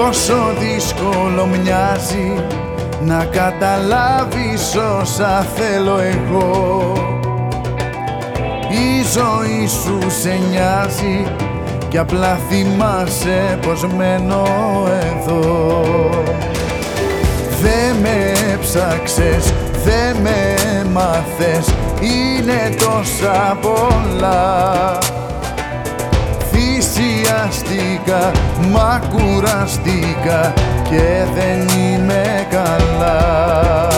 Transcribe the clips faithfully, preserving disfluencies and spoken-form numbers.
Πόσο δύσκολο μοιάζει να καταλάβεις όσα θέλω εγώ. Η ζωή σου σε νοιάζει κι απλά θυμάσαι πως μένω εδώ. Δε με έψαξες, δε με μάθες, είναι τόσα πολλά. Θυσιαστήκα, μα κουραστήκα και δεν είμαι καλά.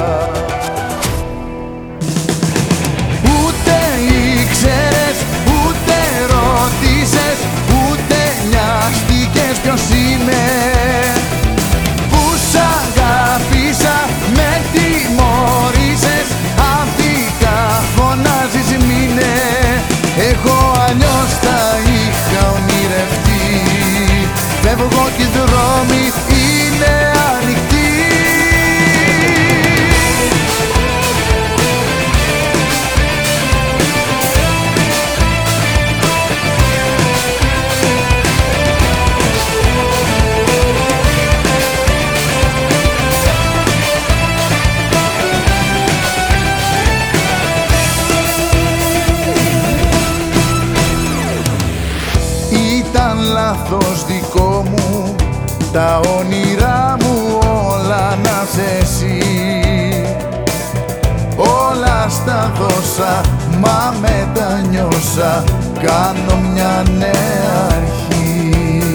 Ούτε ήξερες, ούτε ρώτησες, ούτε νοιάστηκες ποιος είμαι. Που σ' αγάπησα, με τιμωρήσες, αφήκα, φωνάζεις μείνε. Εγώ αλλιώς τα είχα ονειρευτεί, φεύγω κι οι δρόμοι είναι ανοιχτοί. Ήταν λάθος δικό μου, τα όνειρά μου όλα να σε εσύ. Όλα στα δώσα, μα μετανιώσα, κάνω μια νέα αρχή.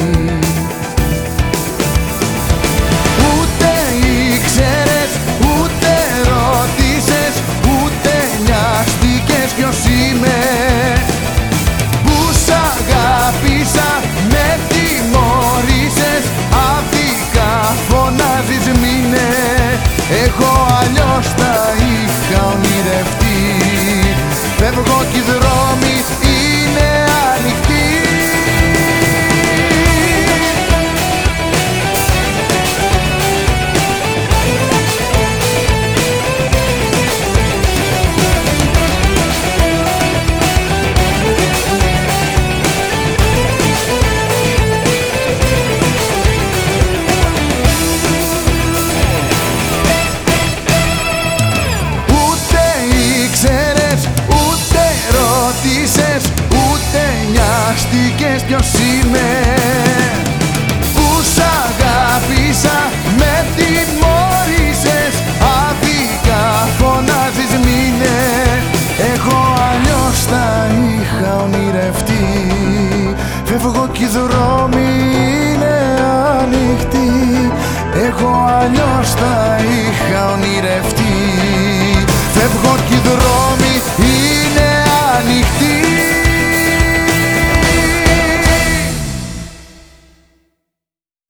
Ούτε ήξερες, ούτε ρώτησες, ούτε νοιάστηκες ποιος είμαι. Που σ' αγάπησα, με τιμωρήσες, αφήκα, φωνάζεις μείνε. Εγώ αλλιώς τα είχα ονειρευτεί, φεύγω κι οι δρόμοι είναι ανοιχτοί. Ούτε νοιάστηκες ποιος είμαι. Που σ' αγάπησα, με τιμωρήσες, αφήκα, φωνάζεις μείνε. Εγώ αλλιώς τα είχα ονειρευτεί, φεύγω κι οι δρόμοι είναι ανοιχτοί. Εγώ αλλιώς τα είχα ονειρευτεί,